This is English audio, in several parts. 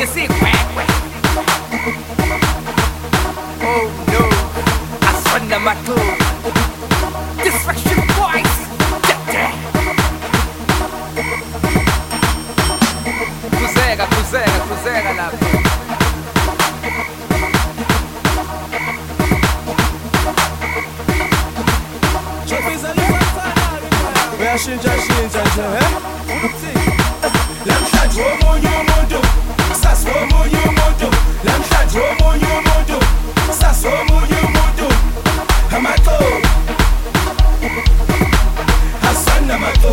say quack quack. Oh no, I surrender my toe. Distraction boys. Cruzeira lá. Uyashintsha nje namhlanje omunye umuntu kusasa omunye umuntu namhlanje omunye umuntu kusasa omunye umuntu amato Hassan amato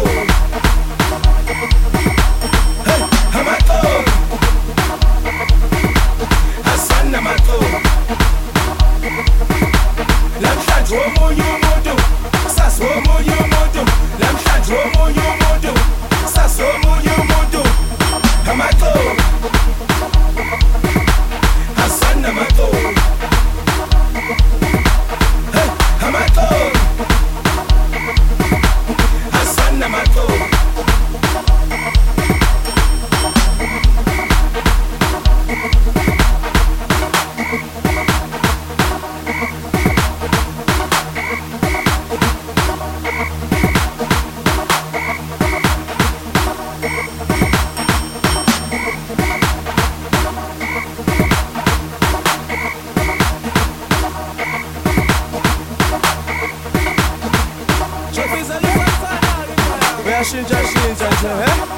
amato Hassan amato namhlanje omunye umuntu kusasa omunye umuntu namhlanje omunye umuntu kusasa omunye umuntu amato Hassan amato amato Hassan amato Uyashintsha nje